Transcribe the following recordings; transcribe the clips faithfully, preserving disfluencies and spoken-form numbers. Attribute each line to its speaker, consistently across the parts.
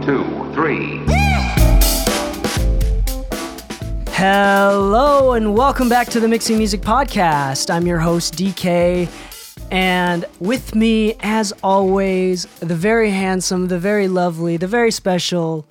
Speaker 1: two, three.
Speaker 2: Hello and welcome back to the Mixing Music Podcast. I'm your host, D K, and with me, as always, the very handsome, the very lovely, the very special,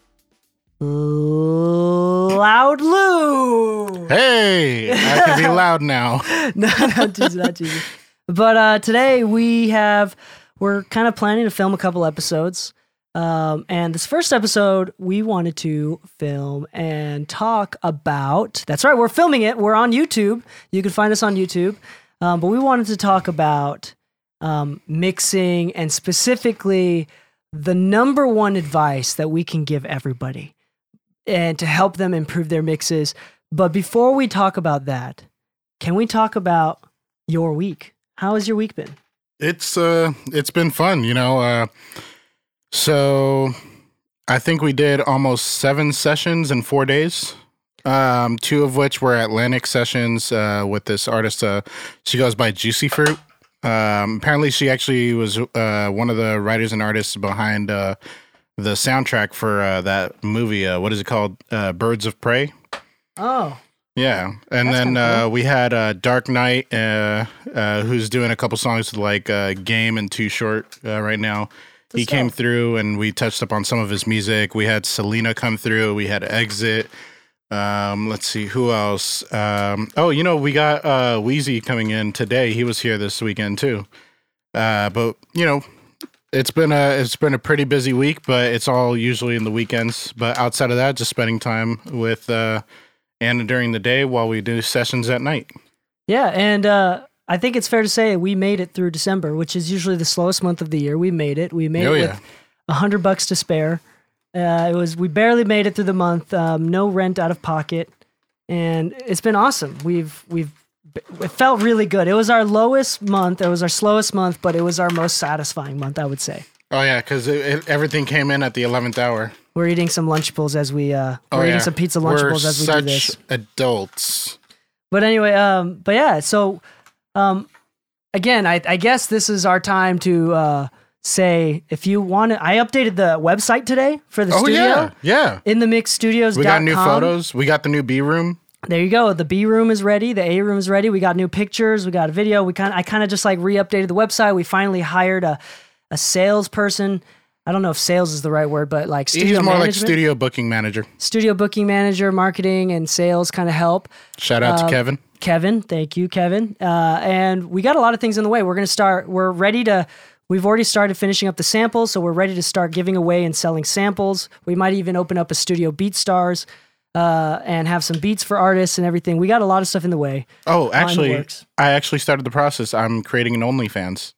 Speaker 2: Loud Lou.
Speaker 3: Hey, I can be loud now.
Speaker 2: no, not too, not too. But uh, today we have, we're kind of planning to film a couple episodes. Um, and this first episode, we wanted to film and talk about, that's right, we're filming it. We're on YouTube. You can find us on YouTube. Um, but we wanted to talk about um, mixing and specifically the number one advice that we can give everybody and to help them improve their mixes. But before we talk about that, can we talk about your week? How has your week been?
Speaker 3: It's uh, it's been fun, you know. Uh, so I think we did almost seven sessions in four days. Um, two of which were Atlantic sessions uh, with this artist. Uh, she goes by Juicy Fruit. Um, apparently, she actually was uh, one of the writers and artists behind uh, the soundtrack for uh, that movie. Uh, what is it called? Uh, Birds of Prey.
Speaker 2: Oh.
Speaker 3: Yeah, and
Speaker 2: That's
Speaker 3: then
Speaker 2: kinda cool.
Speaker 3: uh, we had uh, Dark Knight, uh, uh, who's doing a couple songs with like uh, Game and Too Short uh, right now. He
Speaker 2: That's
Speaker 3: came
Speaker 2: dope.
Speaker 3: through and we touched up on some of his music. We had Selena come through. We had Exit. Um, let's see, who else? Um, oh, you know, we got uh, Wheezy coming in today. He was here this weekend too. Uh, but you know, it's been a it's been a pretty busy week, but it's all usually in the weekends. But outside of that, just spending time with uh, Anna during the day while we do sessions at night.
Speaker 2: Yeah, and uh, I think it's fair to say we made it through December, which is usually the slowest month of the year. We made it. We made
Speaker 3: Oh,
Speaker 2: it
Speaker 3: yeah.
Speaker 2: with a hundred bucks to spare. Uh, it was we barely made it through the month. Um, no rent out of pocket, and it's been awesome. We've we've it felt really good. It was our lowest month. It was our slowest month, but it was our most satisfying month, I would say.
Speaker 3: Oh yeah, because everything came in at the eleventh hour.
Speaker 2: We're eating some Lunchables as we uh, we're
Speaker 3: Oh,
Speaker 2: eating
Speaker 3: yeah.
Speaker 2: some pizza
Speaker 3: We're
Speaker 2: Lunchables as we do
Speaker 3: such
Speaker 2: this.
Speaker 3: adults.
Speaker 2: But anyway, um, but yeah, so um, again, I, I guess this is our time to uh, say if you want to. I updated the website today for the
Speaker 3: Oh
Speaker 2: studio.
Speaker 3: yeah, yeah.
Speaker 2: In the mix studios.
Speaker 3: We got new photos. We got the new B room.
Speaker 2: There you go. The B room is ready. The A room is ready. We got new pictures. We got a video. We kind I kind of just like re-updated the website. We finally hired a a salesperson. I don't know if sales is the right word, but like studio
Speaker 3: He's more like
Speaker 2: management,
Speaker 3: studio booking manager.
Speaker 2: studio booking manager, marketing, and sales kind of help.
Speaker 3: Shout out
Speaker 2: Uh,
Speaker 3: to Kevin.
Speaker 2: Kevin, thank you, Kevin. Uh, and we got a lot of things in the way. We're going to start, we're ready to, we've already started finishing up the samples, so we're ready to start giving away and selling samples. We might even open up a studio BeatStars uh, and have some beats for artists and everything. We got a lot of stuff in the way.
Speaker 3: Oh,
Speaker 2: in the
Speaker 3: actually,
Speaker 2: works.
Speaker 3: I actually started the process. I'm creating an OnlyFans.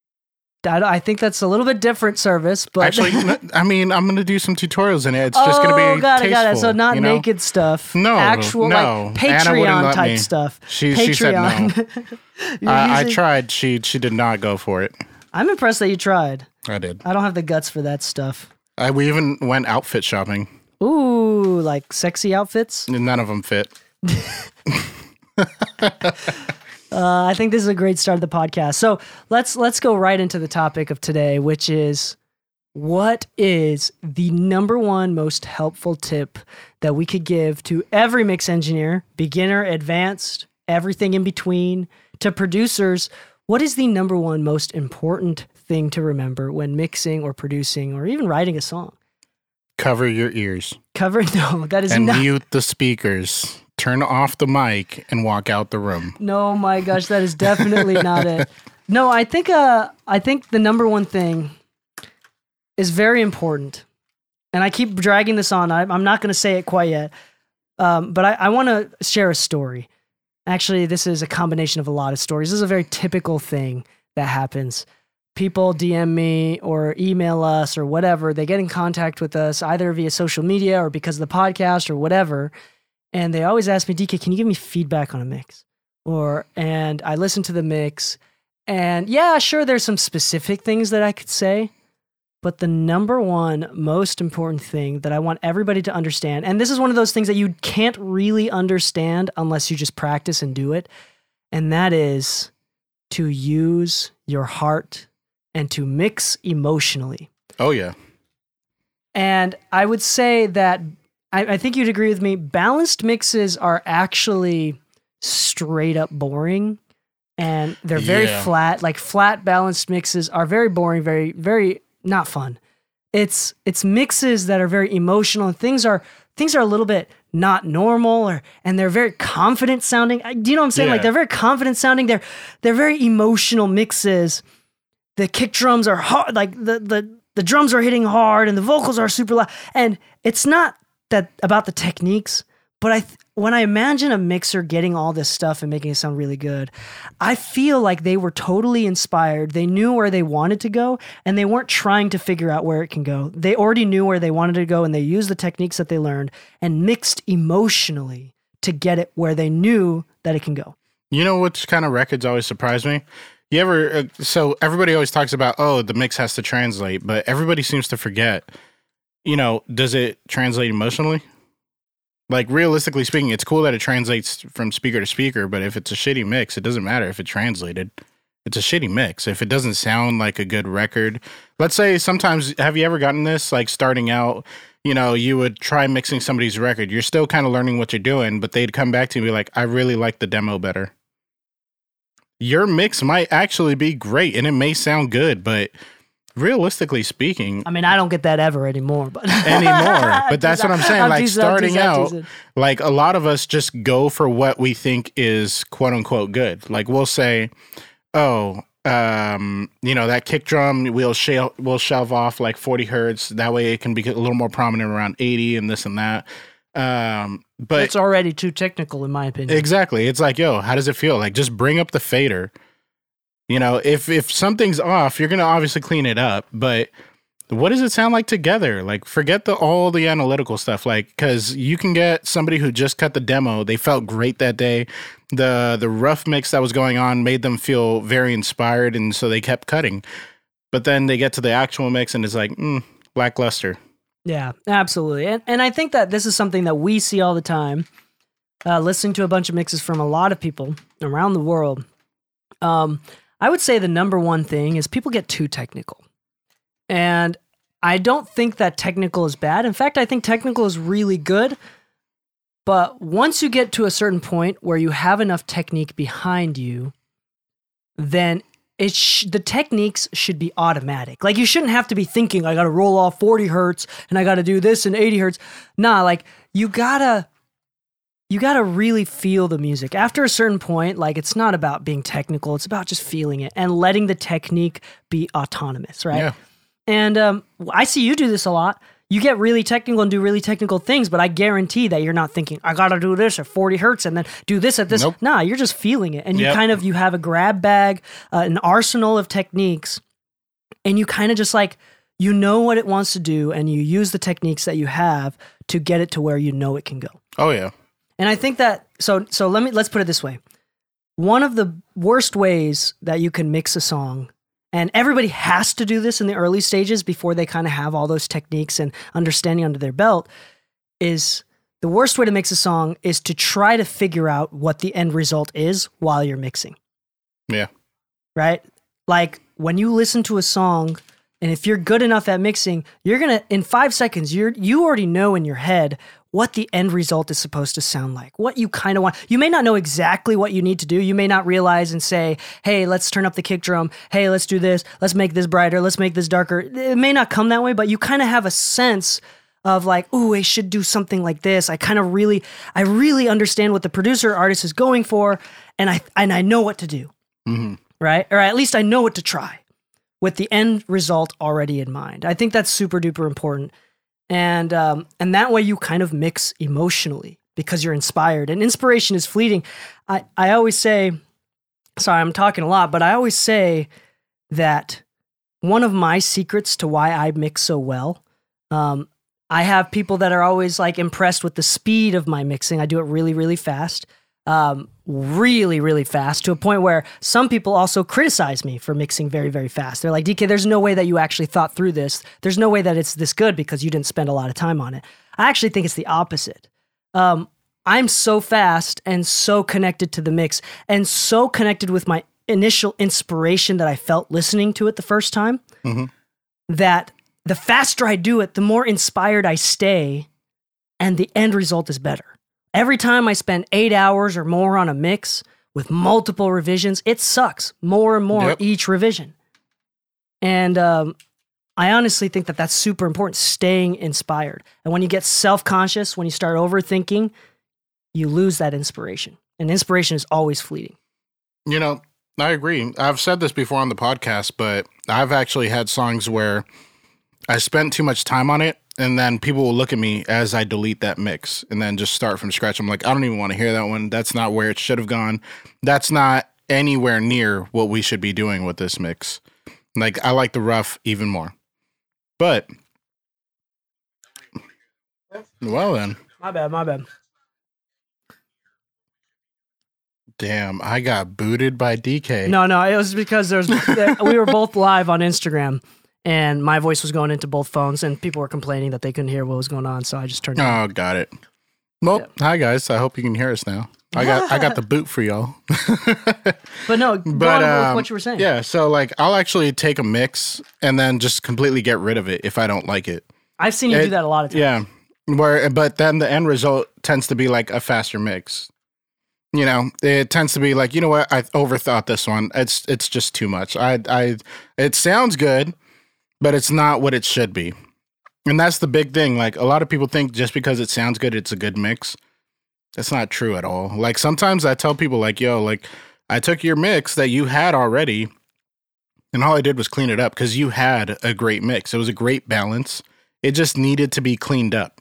Speaker 2: I, I think that's a little bit different service, but
Speaker 3: Actually, n- I mean, I'm going to do some tutorials in it. It's just going to
Speaker 2: oh,
Speaker 3: be
Speaker 2: got it,
Speaker 3: tasteful.
Speaker 2: got it. So not
Speaker 3: you know?
Speaker 2: naked stuff.
Speaker 3: No,
Speaker 2: actual
Speaker 3: no.
Speaker 2: like
Speaker 3: Anna wouldn't
Speaker 2: Patreon
Speaker 3: let
Speaker 2: type
Speaker 3: me.
Speaker 2: stuff.
Speaker 3: She-
Speaker 2: Patreon.
Speaker 3: she said no.
Speaker 2: You're
Speaker 3: I, I
Speaker 2: using-
Speaker 3: tried. She she did not go for it.
Speaker 2: I'm impressed that you tried.
Speaker 3: I did.
Speaker 2: I don't have the guts for that stuff.
Speaker 3: I, we even went outfit shopping.
Speaker 2: Ooh, like sexy outfits.
Speaker 3: And none of them fit.
Speaker 2: Uh, I think this is a great start of the podcast. So let's let's go right into the topic of today, which is what is the number one most helpful tip that we could give to every mix engineer, beginner, advanced, everything in between, to producers? What is the number one most important thing to remember when mixing or producing or even writing a song?
Speaker 3: Cover your ears
Speaker 2: Cover no, that is
Speaker 3: and
Speaker 2: not.
Speaker 3: mute the speakers. Turn off the mic and walk out the room.
Speaker 2: No, my gosh, that is definitely not it. No, I think uh, I think the number one thing is very important, and I keep dragging this on. I, I'm not going to say it quite yet, um, but I, I want to share a story. Actually, this is a combination of a lot of stories. This is a very typical thing that happens. People D M me or email us or whatever. They get in contact with us either via social media or because of the podcast or whatever. And they always ask me, D K, can you give me feedback on a mix? Or, and I listen to the mix and yeah, sure, there's some specific things that I could say, but the number one most important thing that I want everybody to understand, and this is one of those things that you can't really understand unless you just practice and do it, and that is to use your heart and to mix emotionally.
Speaker 3: Oh, yeah.
Speaker 2: And I would say that I, I think you'd agree with me. Balanced mixes are actually straight up boring, and they're very
Speaker 3: Yeah.
Speaker 2: flat. Like flat balanced mixes are very boring, very very not fun. It's it's mixes that are very emotional, and things are things are a little bit not normal, or and they're very confident sounding. I- Do you know what I'm saying?
Speaker 3: Yeah.
Speaker 2: Like they're very confident sounding. They're they're very emotional mixes. The kick drums are hard, like the the the drums are hitting hard, and the vocals are super loud. And it's not that about the techniques, but I th- when I imagine a mixer getting all this stuff and making it sound really good, I feel like they were totally inspired. They knew where they wanted to go, and they weren't trying to figure out where it can go. They already knew where they wanted to go, and they used the techniques that they learned and mixed emotionally to get it where they knew that it can go.
Speaker 3: You know which kind of records always surprise me? You ever, uh, so everybody always talks about, oh, the mix has to translate, but everybody seems to forget, you know, does it translate emotionally? Like, realistically speaking, it's cool that it translates from speaker to speaker, but if it's a shitty mix, it doesn't matter if it translated. It's a shitty mix. If it doesn't sound like a good record, let's say sometimes, have you ever gotten this? Like, starting out, you know, you would try mixing somebody's record. You're still kind of learning what you're doing, but they'd come back to you and be like, I really like the demo better. Your mix might actually be great, and it may sound good, but realistically speaking,
Speaker 2: I mean, I don't get that ever anymore, but
Speaker 3: anymore. But that's what I'm saying.
Speaker 2: I'm
Speaker 3: Like
Speaker 2: teasing, I'm
Speaker 3: starting
Speaker 2: teasing, I'm
Speaker 3: out,
Speaker 2: teasing.
Speaker 3: like a lot of us just go for what we think is quote unquote good. Like we'll say, oh, um, you know, that kick drum, we'll shell, we'll shelve off like forty hertz. That way it can be a little more prominent around eighty and this and that. Um, but
Speaker 2: It's already too technical, in my opinion.
Speaker 3: exactly. It's like, yo, how does it feel? Like, just bring up the fader. You know, if if something's off, you're gonna obviously clean it up. But what does it sound like together? Like, forget the all the analytical stuff. Like, because you can get somebody who just cut the demo. They felt great that day. The the rough mix that was going on made them feel very inspired, and so they kept cutting. But then they get to the actual mix, and it's like, mm, lackluster.
Speaker 2: Yeah, absolutely. And and I think that this is something that we see all the time, uh, listening to a bunch of mixes from a lot of people around the world. Um, I would say the number one thing is people get too technical. And I don't think that technical is bad. In fact, I think technical is really good. But once you get to a certain point where you have enough technique behind you, then it sh- the techniques should be automatic. Like, you shouldn't have to be thinking, I got to roll off forty hertz and I got to do this in eighty hertz. Nah, like you gotta, you gotta really feel the music. After a certain point, like, it's not about being technical. It's about just feeling it and letting the technique be autonomous, right?
Speaker 3: Yeah.
Speaker 2: And um, I see you do this a lot. You get really technical and do really technical things, but I guarantee that you're not thinking, I gotta do this at forty hertz and then do this at this.
Speaker 3: Nope.
Speaker 2: Nah, you're just feeling it. And you
Speaker 3: Yep.
Speaker 2: kind of, you have a grab bag, uh, an arsenal of techniques, and you kind of just like, you know what it wants to do, and you use the techniques that you have to get it to where you know it can go.
Speaker 3: Oh yeah.
Speaker 2: And I think that, so so let me, let's put it this way. One of the worst ways that you can mix a song, and everybody has to do this in the early stages before they kind of have all those techniques and understanding under their belt, is the worst way to mix a song is to try to figure out what the end result is while you're mixing.
Speaker 3: Yeah.
Speaker 2: Right? Like, when you listen to a song, and if you're good enough at mixing, you're going to, in five seconds, you're, you already know in your head what the end result is supposed to sound like, what you kind of want. You may not know exactly what you need to do. You may not realize and say, hey, let's turn up the kick drum. Hey, let's do this. Let's make this brighter. Let's make this darker. It may not come that way, but you kind of have a sense of like, ooh, I should do something like this. I kind of really, I really understand what the producer or artist is going for, and I and I know what to do,
Speaker 3: Mm-hmm.
Speaker 2: right? Or at least I know what to try with the end result already in mind. I think that's super duper important. And um, and that way you kind of mix emotionally because you're inspired. And inspiration is fleeting. I, I always say, sorry, I'm talking a lot, but I always say that one of my secrets to why I mix so well, um, I have people that are always like impressed with the speed of my mixing. I do it really, really fast. Um, really, really fast, to a point where some people also criticize me for mixing very, very fast. They're like, D K, there's no way that you actually thought through this. There's no way that it's this good because you didn't spend a lot of time on it. I actually think it's the opposite. Um, I'm so fast and so connected to the mix and so connected with my initial inspiration that I felt listening to it the first time,
Speaker 3: Mhm.
Speaker 2: that the faster I do it, the more inspired I stay, and the end result is better. Every time I spend eight hours or more on a mix with multiple revisions, it sucks more and more
Speaker 3: Yep.
Speaker 2: each revision. And um, I honestly think that that's super important, staying inspired. And when you get self-conscious, when you start overthinking, you lose that inspiration. And inspiration is always fleeting.
Speaker 3: You know, I agree. I've said this before on the podcast, but I've actually had songs where I spent too much time on it, and then people will look at me as I delete that mix and then just start from scratch. I'm like, I don't even want to hear that one. That's not where it should have gone. That's not anywhere near what we should be doing with this mix. Like, I like the rough even more. But, well then.
Speaker 2: My bad, my bad.
Speaker 3: Damn, I got booted by D K.
Speaker 2: No, no, it was because there's we were both live on Instagram, and my voice was going into both phones, and people were complaining that they couldn't hear what was going on, so I just turned it on.
Speaker 3: Oh, got it. Well,
Speaker 2: Yep.
Speaker 3: hi guys. I hope you can hear us now. I got I got the boot for y'all.
Speaker 2: But no, go
Speaker 3: But
Speaker 2: on with
Speaker 3: um,
Speaker 2: what you were saying.
Speaker 3: yeah, so like I'll actually take a mix and then just completely get rid of it if I don't like it.
Speaker 2: I've seen you
Speaker 3: It-
Speaker 2: do that a lot of times.
Speaker 3: Yeah, where but then the end result tends to be like a faster mix. You know, it tends to be like, you know what, I overthought this one. It's it's just too much. I I it sounds good, but it's not what it should be. And that's the big thing. Like, a lot of people think just because it sounds good, it's a good mix. That's not true at all. Like, sometimes I tell people, like, yo, like, I took your mix that you had already, and all I did was clean it up because you had a great mix. It was a great balance. It just needed to be cleaned up.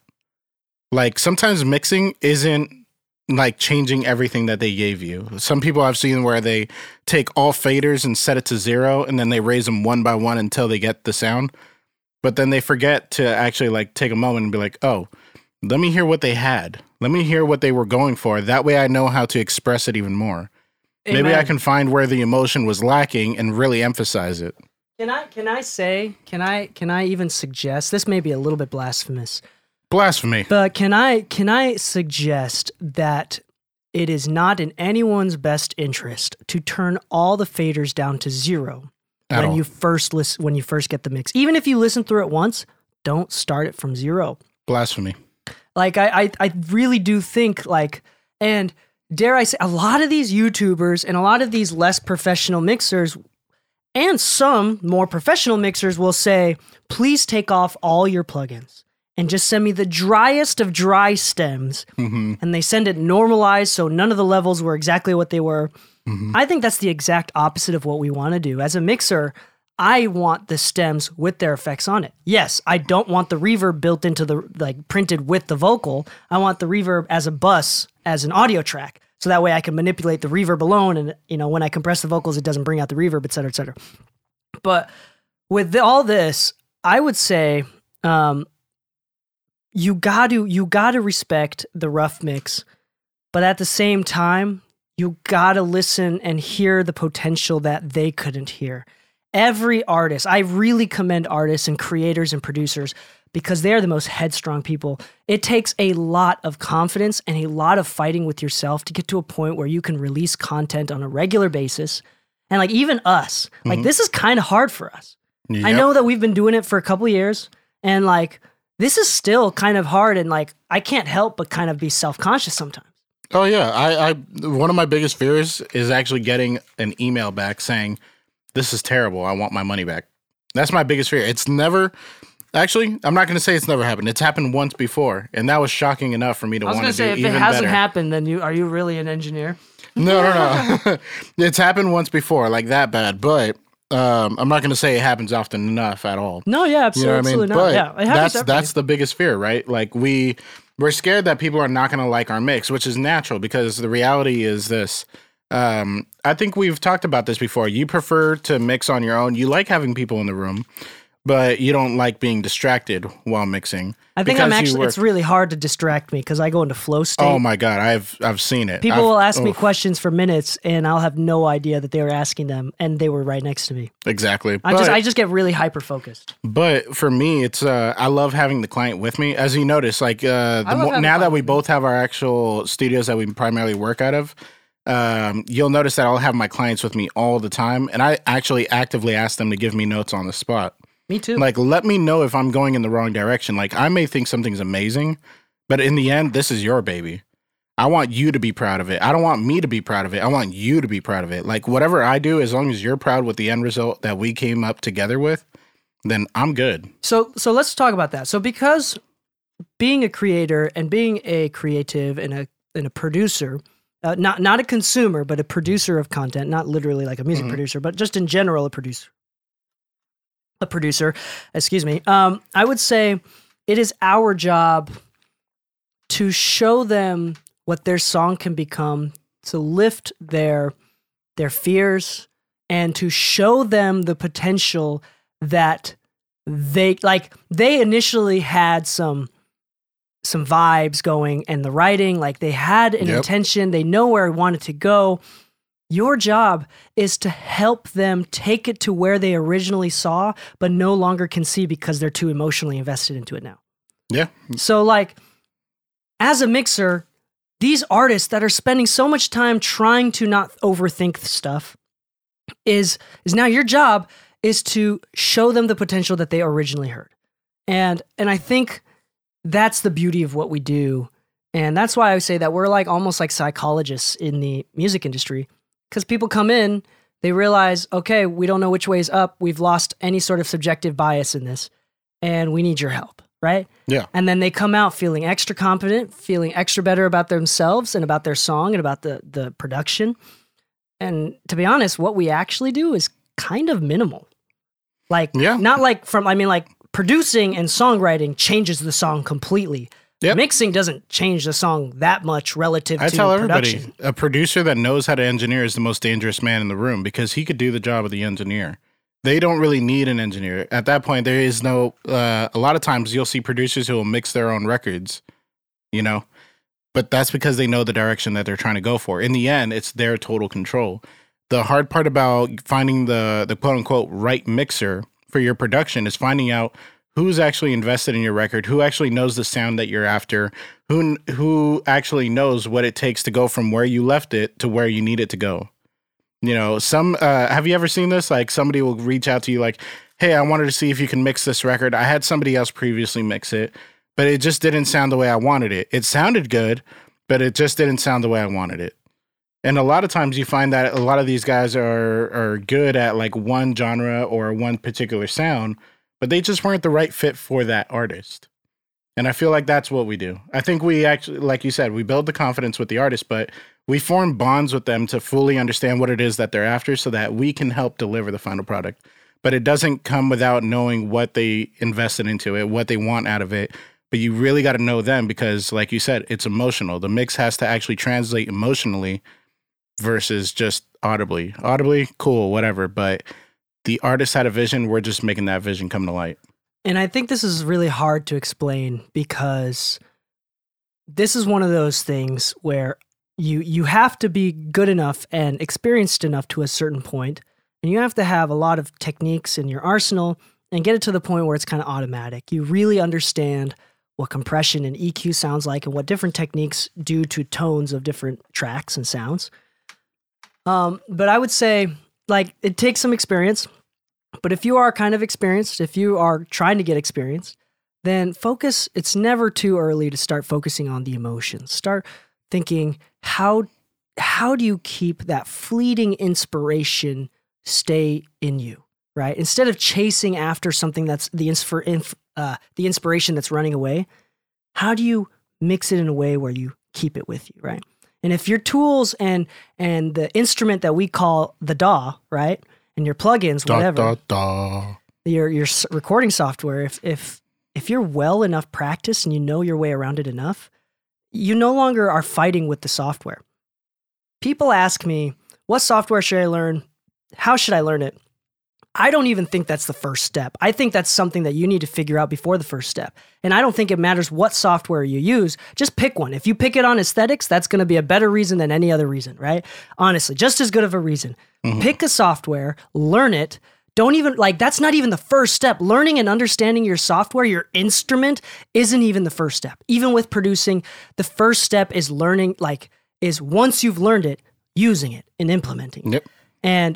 Speaker 3: Like, sometimes mixing isn't like changing everything that they gave you. Some people I've seen where they take all faders and set it to zero, and then they raise them one by one until they get the sound. But then they forget to actually like take a moment and be like, oh, let me hear what they had. Let me hear what they were going for. That way I know how to express it even more. Maybe I
Speaker 2: Amen.
Speaker 3: can find where the emotion was lacking and really emphasize it.
Speaker 2: Can I can I say, can I can I even suggest, this may be a little bit blasphemous,
Speaker 3: Blasphemy.
Speaker 2: but can I can I suggest that it is not in anyone's best interest to turn all the faders down to zero
Speaker 3: At
Speaker 2: when
Speaker 3: all.
Speaker 2: you first listen when you first get the mix. Even if you listen through it once, don't start it from zero.
Speaker 3: Blasphemy.
Speaker 2: Like I, I, I really do think like, and dare I say, a lot of these YouTubers and a lot of these less professional mixers, and some more professional mixers will say, please take off all your plugins and just send me the driest of dry stems.
Speaker 3: Mm-hmm.
Speaker 2: And they send it normalized, so none of the levels were exactly what they were.
Speaker 3: Mm-hmm.
Speaker 2: I think that's the exact opposite of what we want to do. As a mixer, I want the stems with their effects on it. Yes, I don't want the reverb built into the, like, printed with the vocal. I want the reverb as a bus, as an audio track. So that way I can manipulate the reverb alone. And, you know, when I compress the vocals, it doesn't bring out the reverb, et cetera, et cetera. But with the, all this, I would say, um, you got to, you got to respect the rough mix. But at the same time, you got to listen and hear the potential that they couldn't hear. Every artist, I really commend artists and creators and producers because they are the most headstrong people. It takes a lot of confidence and a lot of fighting with yourself to get to a point where you can release content on a regular basis. And like even us, like this is kind of hard for us. I
Speaker 3: Yep.
Speaker 2: know that we've been doing it for a couple of years and like this is still kind of hard and like I can't help but kind of be self-conscious sometimes.
Speaker 3: Oh yeah, I, I one of my biggest fears is actually getting an email back saying, "This is terrible. I want my money back." That's my biggest fear. It's never actually. I'm not going to say it's never happened. It's happened once before, and that was shocking enough for me to
Speaker 2: I was
Speaker 3: want
Speaker 2: going
Speaker 3: to
Speaker 2: to
Speaker 3: do
Speaker 2: say, if
Speaker 3: even
Speaker 2: it hasn't
Speaker 3: better.
Speaker 2: happened, then you are you really an engineer?
Speaker 3: No, no, no. It's happened once before, like that bad. But um, I'm not going to say it happens often enough at all.
Speaker 2: No, yeah,
Speaker 3: You
Speaker 2: absolutely,
Speaker 3: know what I mean?
Speaker 2: absolutely not.
Speaker 3: But
Speaker 2: Yeah, it happens
Speaker 3: that's
Speaker 2: to everybody.
Speaker 3: that's the biggest fear, right? Like we we're scared that people are not going to like our mix, which is natural because the reality is this. Um, I think we've talked about this before. You prefer to mix on your own. You like having people in the room, but you don't like being distracted while mixing.
Speaker 2: I think
Speaker 3: because
Speaker 2: I'm
Speaker 3: you
Speaker 2: actually.
Speaker 3: work-
Speaker 2: It's really hard to distract me because I go into flow state.
Speaker 3: Oh my god, I've I've seen it.
Speaker 2: People
Speaker 3: I've-
Speaker 2: will ask me
Speaker 3: oof,
Speaker 2: questions for minutes, and I'll have no idea that they were asking them, and they were right next to me.
Speaker 3: exactly.
Speaker 2: I just,
Speaker 3: But-
Speaker 2: I just get really hyper focused.
Speaker 3: But for me, it's uh, I love having the client with me. As you notice, like uh, the
Speaker 2: love
Speaker 3: mo-
Speaker 2: having
Speaker 3: now
Speaker 2: the
Speaker 3: that
Speaker 2: client
Speaker 3: we
Speaker 2: with me.
Speaker 3: both have our actual studios that we primarily work out of, um, you'll notice that I'll have my clients with me all the time, and I actually actively ask them to give me notes on the spot.
Speaker 2: Me too.
Speaker 3: Like, let me know if I'm going in the wrong direction. Like, I may think something's amazing, but in the end, this is your baby. I want you to be proud of it. I don't want me to be proud of it. I want you to be proud of it. Like, whatever I do, as long as you're proud with the end result that we came up together with, then I'm good.
Speaker 2: So, so let's talk about that. So, because being a creator and being a creative and a and a producer, uh, not not a consumer, but a producer of content, not literally like a music mm-hmm. producer, but just in general, a producer. A producer, excuse me. Um, I would say it is our job to show them what their song can become, to lift their their fears, and to show them the potential that they like. They initially had some some vibes going, and the writing, like they had an yep. intention. They know where I wanted to go. Your job is to help them take it to where they originally saw, but no longer can see because they're too emotionally invested into it now.
Speaker 3: Yeah.
Speaker 2: So like, as a mixer, these artists that are spending so much time trying to not overthink stuff is, is now your job is to show them the potential that they originally heard. And, and I think that's the beauty of what we do. And that's why I say that we're like almost like psychologists in the music industry. Because people come in, they realize, okay, we don't know which way is up. We've lost any sort of subjective bias in this, and we need your help, right?
Speaker 3: Yeah.
Speaker 2: And then they come out feeling extra confident, feeling extra better about themselves and about their song and about the the production. And to be honest, what we actually do is kind of minimal. Like,
Speaker 3: yeah.
Speaker 2: not like from, I mean, like producing and songwriting changes the song completely. Yep. Mixing doesn't change the song that much relative
Speaker 3: I
Speaker 2: to
Speaker 3: tell
Speaker 2: production.
Speaker 3: Everybody, a producer that knows how to engineer is the most dangerous man in the room because he could do the job of the engineer. They don't really need an engineer. At that point, there is no, uh, a lot of times you'll see producers who will mix their own records, you know, but that's because they know the direction that they're trying to go for. In the end, it's their total control. The hard part about finding the, the quote unquote right mixer for your production is finding out who's actually invested in your record, who actually knows the sound that you're after, who who actually knows what it takes to go from where you left it to where you need it to go. You know, some uh, have you ever seen this? Like somebody will reach out to you like, hey, I wanted to see if you can mix this record. I had somebody else previously mix it, but it just didn't sound the way I wanted it. It sounded good, but it just didn't sound the way I wanted it. And a lot of times you find that a lot of these guys are are good at like one genre or one particular sound, but they just weren't the right fit for that artist. And I feel like that's what we do. I think we actually, like you said, we build the confidence with the artist, but we form bonds with them to fully understand what it is that they're after so that we can help deliver the final product. But it doesn't come without knowing what they invested into it, what they want out of it. But you really got to know them because, like you said, it's emotional. The mix has to actually translate emotionally versus just audibly. Audibly, cool, whatever, but the artist had a vision. We're just making that vision come to light.
Speaker 2: And I think this is really hard to explain because this is one of those things where you you have to be good enough and experienced enough to a certain point, and you have to have a lot of techniques in your arsenal and get it to the point where it's kind of automatic. You really understand what compression and E Q sounds like and what different techniques do to tones of different tracks and sounds. Um, but I would say, like, it takes some experience. But if you are kind of experienced, if you are trying to get experienced, then focus. It's never too early to start focusing on the emotions. Start thinking, how how do you keep that fleeting inspiration stay in you, right? Instead of chasing after something that's the inspir- inf- uh, the inspiration that's running away, how do you mix it in a way where you keep it with you, right? And if your tools and and the instrument that we call the D A W, right? And your plugins,
Speaker 3: da,
Speaker 2: whatever,
Speaker 3: da, da.
Speaker 2: your your recording software, if if if you're well enough practiced and you know your way around it enough, you no longer are fighting with the software. People ask me, what software should I learn? How should I learn it? I don't even think that's the first step. I think that's something that you need to figure out before the first step. And I don't think it matters what software you use. Just pick one. If you pick it on aesthetics, that's going to be a better reason than any other reason, right? Honestly, just as good of a reason. Mm-hmm. Pick a software, learn it. Don't even, like, that's not even the first step. Learning and understanding your software, your instrument, isn't even the first step. Even with producing, the first step is learning, like, is once you've learned it, using it and implementing it.
Speaker 3: Yep.
Speaker 2: And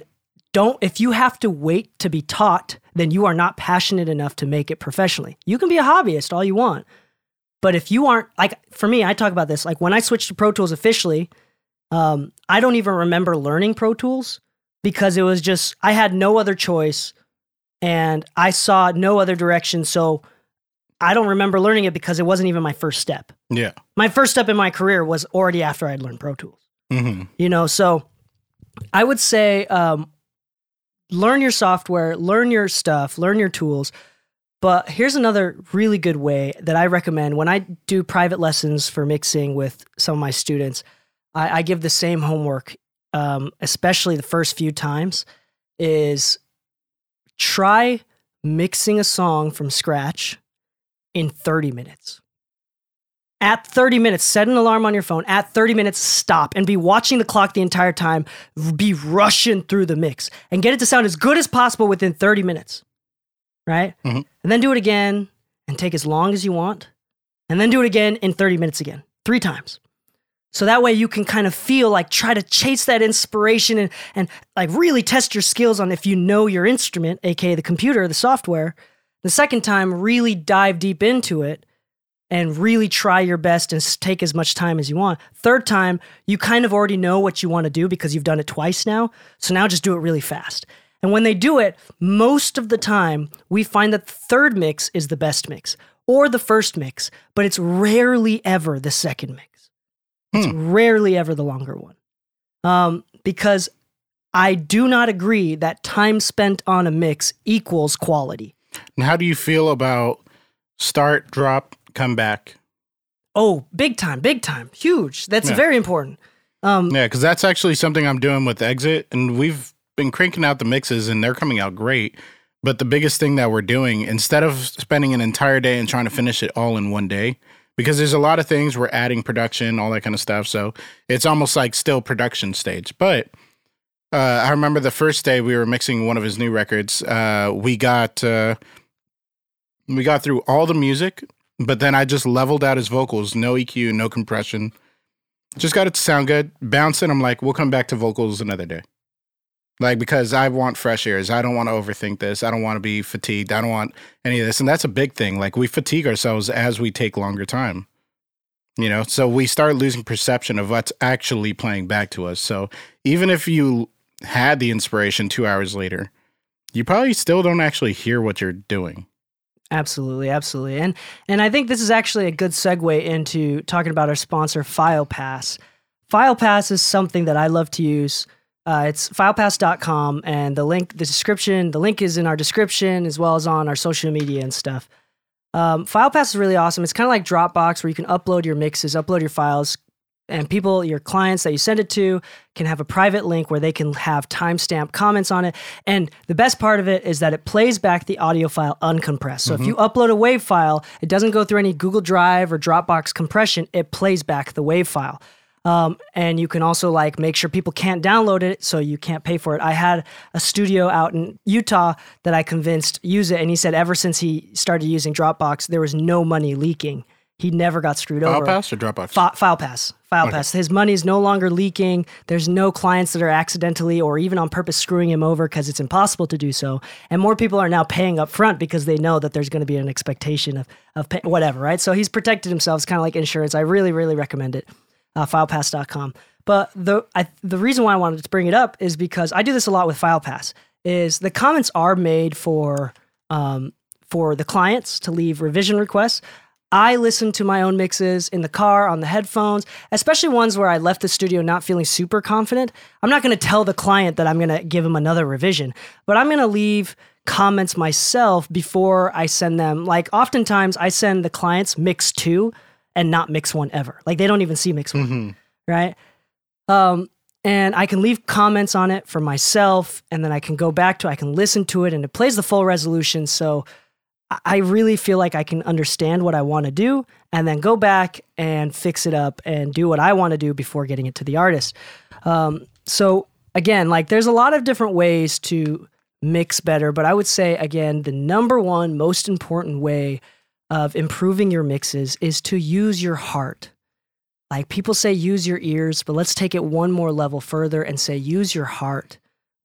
Speaker 2: don't, if you have to wait to be taught, then you are not passionate enough to make it professionally. You can be a hobbyist all you want. But if you aren't, like for me, I talk about this, like when I switched to Pro Tools officially, um, I don't even remember learning Pro Tools because it was just, I had no other choice and I saw no other direction. So I don't remember learning it because it wasn't even my first step.
Speaker 3: Yeah.
Speaker 2: My first step in my career was already after I'd learned Pro Tools.
Speaker 3: Mm-hmm.
Speaker 2: You know, so I would say, um, learn your software, learn your stuff, learn your tools. But here's another really good way that I recommend when I do private lessons for mixing with some of my students. I, I give the same homework, um, especially the first few times, is try mixing a song from scratch in thirty minutes. At thirty minutes, set an alarm on your phone. At thirty minutes, stop and be watching the clock the entire time. Be rushing through the mix and get it to sound as good as possible within thirty minutes, right?
Speaker 3: Mm-hmm.
Speaker 2: And then do it again and take as long as you want. And then do it again in thirty minutes again, three times. So that way you can kind of feel like try to chase that inspiration and, and like really test your skills on if you know your instrument, aka the computer, the software. The second time, really dive deep into it and really try your best and take as much time as you want. Third time, you kind of already know what you want to do because you've done it twice now. So now just do it really fast. And when they do it, most of the time, we find that the third mix is the best mix or the first mix, but it's rarely ever the second mix. It's hmm. rarely ever the longer one. Um, because I do not agree that time spent on a mix equals quality.
Speaker 3: And how do you feel about start, drop, come back?
Speaker 2: Oh, big time, big time. Huge. That's yeah. very important. Um,
Speaker 3: yeah, because that's actually something I'm doing with Exit, and we've been cranking out the mixes, and they're coming out great. But the biggest thing that we're doing, instead of spending an entire day and trying to finish it all in one day, because there's a lot of things, we're adding production, all that kind of stuff, so it's almost like still production stage. But uh, I remember the first day we were mixing one of his new records, uh, we got uh, we got through all the music, but then I just leveled out his vocals, no E Q, no compression. Just got it to sound good. Bounce it. I'm like, we'll come back to vocals another day. Like, because I want fresh ears. I don't want to overthink this. I don't want to be fatigued. I don't want any of this. And that's a big thing. Like, we fatigue ourselves as we take longer time. You know, so we start losing perception of what's actually playing back to us. So even if you had the inspiration two hours later, you probably still don't actually hear what you're doing.
Speaker 2: Absolutely, absolutely. And and I think this is actually a good segue into talking about our sponsor, FilePass. FilePass is something that I love to use. Uh, it's filepass dot com, and the link, the description, the link is in our description as well as on our social media and stuff. Um, FilePass is really awesome. It's kind of like Dropbox, where you can upload your mixes, upload your files, and people, your clients that you send it to, can have a private link where they can have timestamp comments on it. And the best part of it is that it plays back the audio file uncompressed. So mm-hmm. if you upload a WAV file, it doesn't go through any Google Drive or Dropbox compression. It plays back the WAV file. Um, and you can also like make sure people can't download it, so you can't pay for it. I had a studio out in Utah that I convinced use it, and he said ever since he started using Dropbox, there was no money leaking. He never got screwed over.
Speaker 3: FilePass or Dropbox?
Speaker 2: Fi- FilePass. FilePass. Okay. His money is no longer leaking. There's no clients that are accidentally or even on purpose screwing him over because it's impossible to do so. And more people are now paying up front because they know that there's going to be an expectation of, of pay- whatever, right? So he's protected himself. It's kind of like insurance. I really, really recommend it. Uh, filepass dot com. But the I, the reason why I wanted to bring it up is because I do this a lot with FilePass, is the comments are made for um, for the clients to leave revision requests. I listen to my own mixes in the car, on the headphones, especially ones where I left the studio not feeling super confident. I'm not going to tell the client that I'm going to give them another revision, but I'm going to leave comments myself before I send them. Like oftentimes I send the clients mix two and not mix one ever. Like they don't even see mix one, mm-hmm. right? Um, and I can leave comments on it for myself, and then I can go back to it, I can listen to it, and it plays the full resolution. So I really feel like I can understand what I want to do and then go back and fix it up and do what I want to do before getting it to the artist. Um, so again, like there's a lot of different ways to mix better, but I would say, again, the number one most important way of improving your mixes is to use your heart. Like people say use your ears, but let's take it one more level further and say use your heart.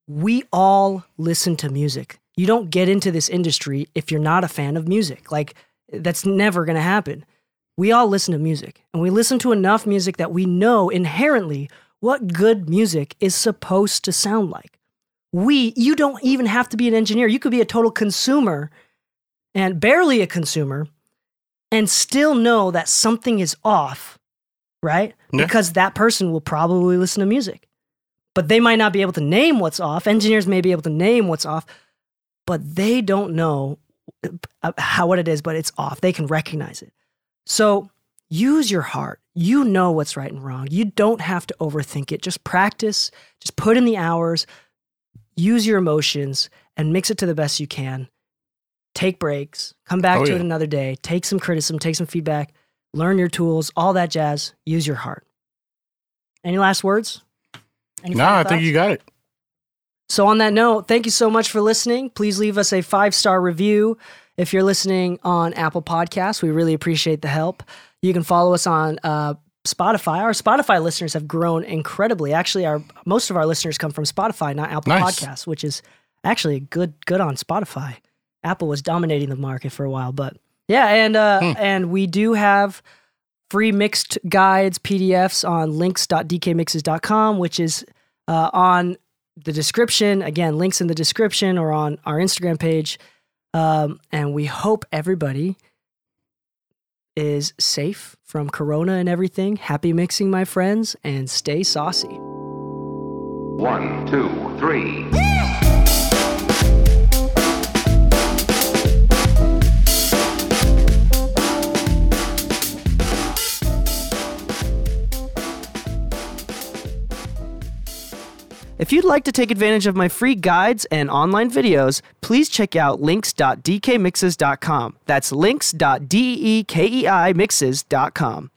Speaker 2: we all listen to music. You don't get into this industry if you're not a fan of music. Like, that's never going to happen. We all listen to music, and we listen to enough music that we know inherently what good music is supposed to sound like. We, you don't even have to be an engineer. You could be a total consumer and barely a consumer and still know that something is off, right?
Speaker 3: Yeah.
Speaker 2: Because that person will probably listen to music. But they might not be able to name what's off. Engineers may be able to name what's off, but they don't know how what it is, but it's off. They can recognize it. So use your heart. You know what's right and wrong. You don't have to overthink it. Just practice. Just put in the hours. Use your emotions and mix it to the best you can. Take breaks. Come back
Speaker 3: oh,
Speaker 2: to
Speaker 3: yeah.
Speaker 2: it another day. Take some criticism. Take some feedback. Learn your tools. All that jazz. Use your heart. Any last words? Any
Speaker 3: No,
Speaker 2: final
Speaker 3: I think
Speaker 2: thoughts?
Speaker 3: you got it.
Speaker 2: So on that note, thank you so much for listening. Please leave us a five-star review if you're listening on Apple Podcasts. We really appreciate the help. You can follow us on uh, Spotify. Our Spotify listeners have grown incredibly. Actually, our most of our listeners come from Spotify, not Apple
Speaker 3: Nice.
Speaker 2: Podcasts, which is actually good good on Spotify. Apple was dominating the market for a while, but yeah, and uh,
Speaker 3: Hmm.
Speaker 2: and we do have free mixed guides, P D Fs on links dot d k mixes dot com, which is uh, on the description. Again, links in the description or on our Instagram page. Um, and we hope everybody is safe from Corona and everything. Happy mixing, my friends, and stay saucy.
Speaker 1: One, two, three.
Speaker 2: If you'd like to take advantage of my free guides and online videos, please check out links dot d k mixes dot com. That's links dot d e k e i mixes dot com.